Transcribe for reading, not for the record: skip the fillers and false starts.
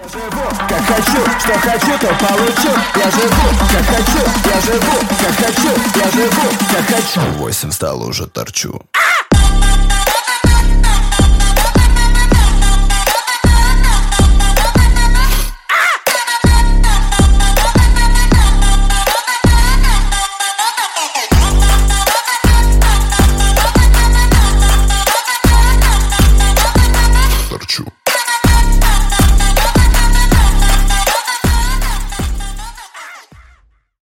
Живу, как хочу, что хочу, то получу. Я живу, как хочу, я живу, как хочу, я живу, как хочу. 8 встал, уже торчу.